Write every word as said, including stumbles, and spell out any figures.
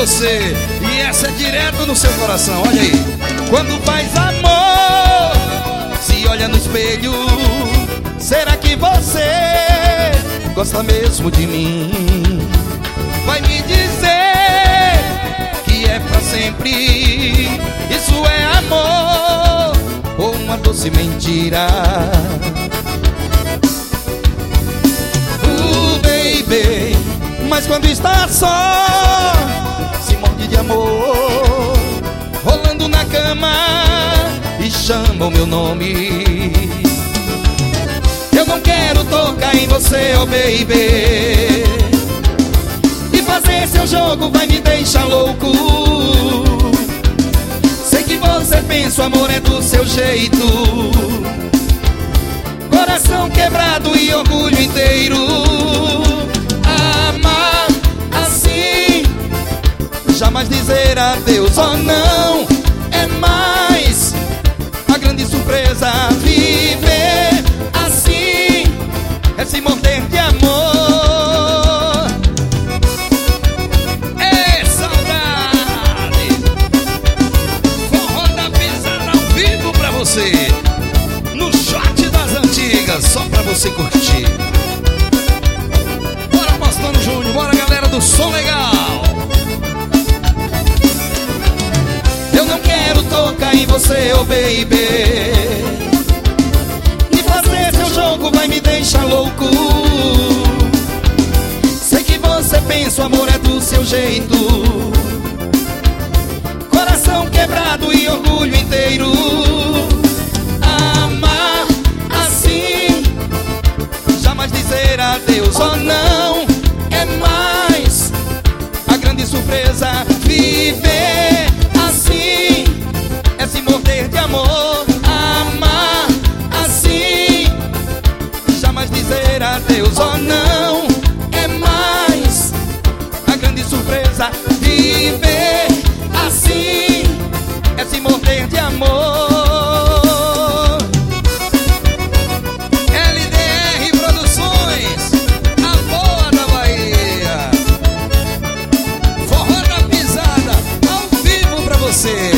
você. E essa é direto no seu coração, olha aí. Quando faz amor, se olha no espelho, será que você gosta mesmo de mim? Vai me dizer que é pra sempre. Isso é amor ou uma doce mentira? Uh, baby, mas quando está só, se morde de amor, rolando na cama e chama o meu nome. Eu não quero tocar em você, oh baby, e fazer seu jogo vai me deixar louco. Sei que você pensa o amor é do seu jeito, coração quebrado e orgulho inteiro. Amar assim, jamais dizer adeus, oh não, é mais a grande surpresa. Viver assim é se morder de amor. É saudade. Forró da Pisada ao vivo pra você, no shot das antigas, só pra você curtir. Bora, Postando Júnior, bora, galera do som legal. Eu não quero tocar em você, oh baby, e fazer seu jogo vai me deixar louco. Sei que você pensa o amor é do seu jeito, coração quebrado e orgulho inteiro. Amar assim, jamais dizer adeus, oh não, é mais a grande surpresa. Viver assim é se morder de amor. Amar assim, jamais dizer adeus, oh não, é mais a grande surpresa. Viver assim é se morder de amor. L D R Produções, a boa da Bahia. Forró da Pisada ao vivo pra você.